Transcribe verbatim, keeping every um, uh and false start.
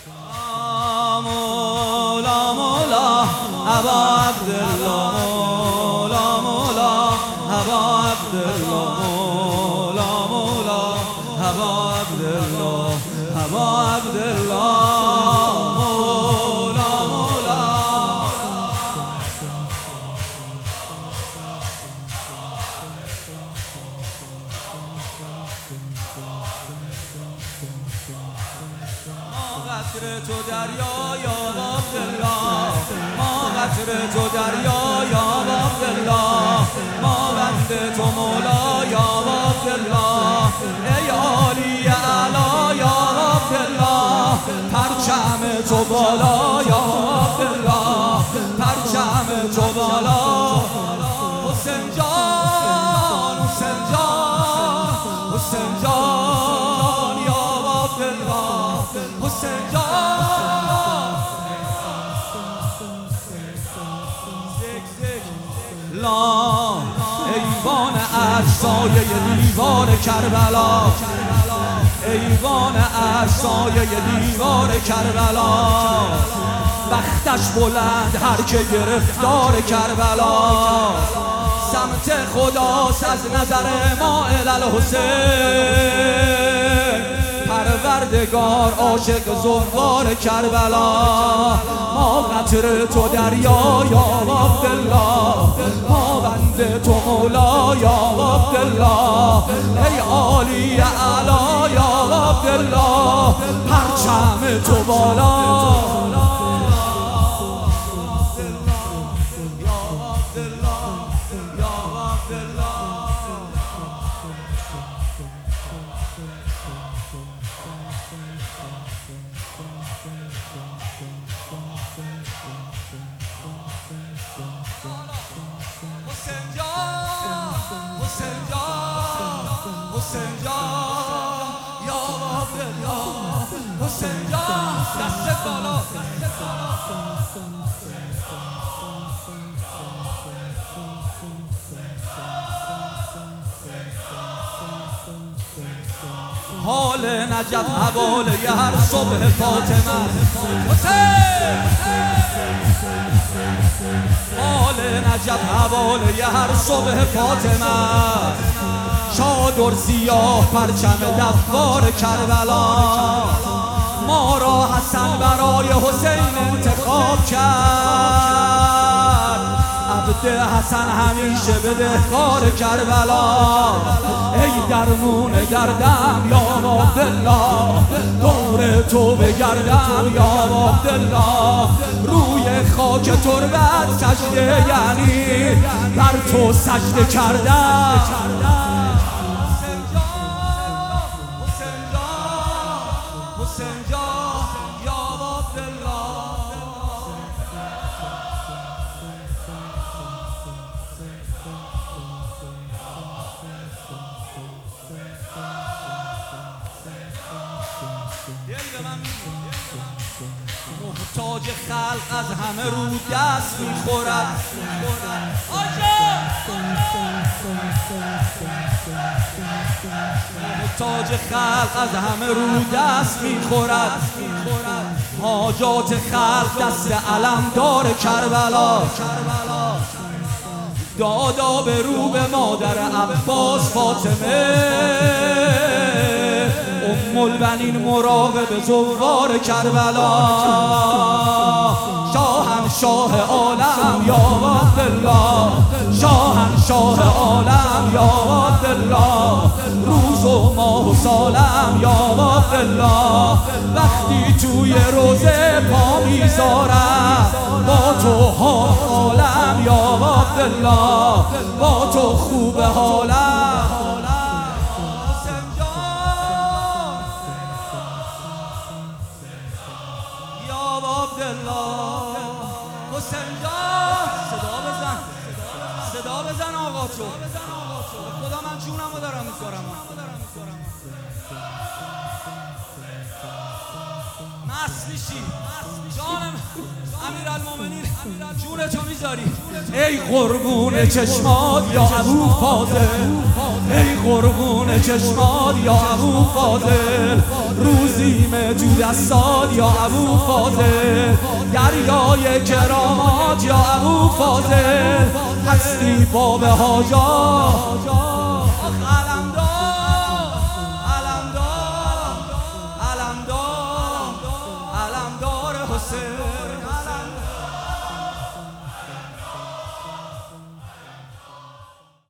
مولا مولا ابا عبدالله مولا مولا ابا عبدالله مولا مولا ابا عبدالله ابا عبدالله مولا مولا ما قطره تو دریا یا عبدالله ما قطره تو دریا یا عبدالله ما بنده تو مولا یا عبدالله ای عالی اعلی یا عبدالله پرچم تو بالا یا عبدالله پرچم تو بالا حسین جان حسین جان حسین جان یا عبدالله حسین جان لا ایوان عرش سایه دیوار کربلا ایوان عرش سایه دیوار کربلا بختش بلند هر که گرفتار کربلا سمت خداست از نظر ما الالحسین پروردگار عاشق زوار کربلا ما قطره تو دریا یا عبدالله ما بنده تو مولا یا عبدالله ای عالی اعلی یا عبدالله پرچم تو بالا حسین جان یا عبدالله حسین جان دست بالا حال نجف حواله هر صبح فاطمه حسین حال نجف حواله هر صبح فاطمه چادر سیاه پرچم دوار کربلا ما را حسن برای حسین انتخاب کرد عبد حسن همیشه بدهکار کربلا ای درمون دردم یا عبدالله دور تو بگردم یا عبدالله روی خاک تربت سجده یعنی بر تو سجده کردم حسین جان یا عبدالله محتاج خلق از همه رو دست میخورد محتاج خلق از همه رو دست میخورد حاجات خلق دست علمدار کربلا دادا به رو به مادر عباس فاطمه ام البنین مراقب زوار کربلا شاهنشاه عالم یا عبدالله شاهنشاه عالم یا عبدالله روز و ماه و سالم یا عبدالله وقتی توی روزه پا میذارم با تو حالم یا عبدالله با تو خوب حالم حسین جان صدا بزن صدا بزن آقا تو خدا من جونم رو دارم میذارم مست میشی جانم امیرالمومنین جونتو میذاری ای قربون چشمات یا ابو فاضل ای قربون چشمات یا ابو فاضل روزیم تو دستات یا ابو فاضل، دریای کرامات یا ابو فاضل، هستی باب حاجات. علمدار علمدار علمدار علمدار حسین.